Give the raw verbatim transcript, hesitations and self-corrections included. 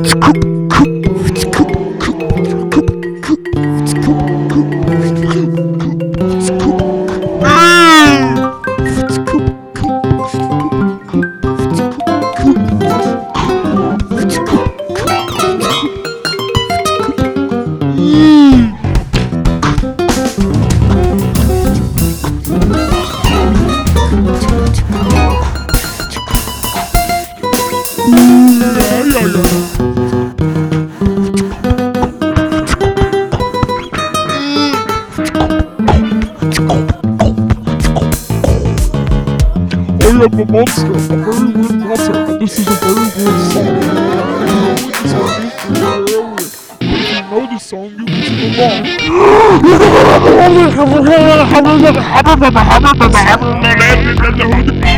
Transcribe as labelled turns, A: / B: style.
A: I am a monster, a very weird monster, and this is a very weird song. If you know this song, you can sing along.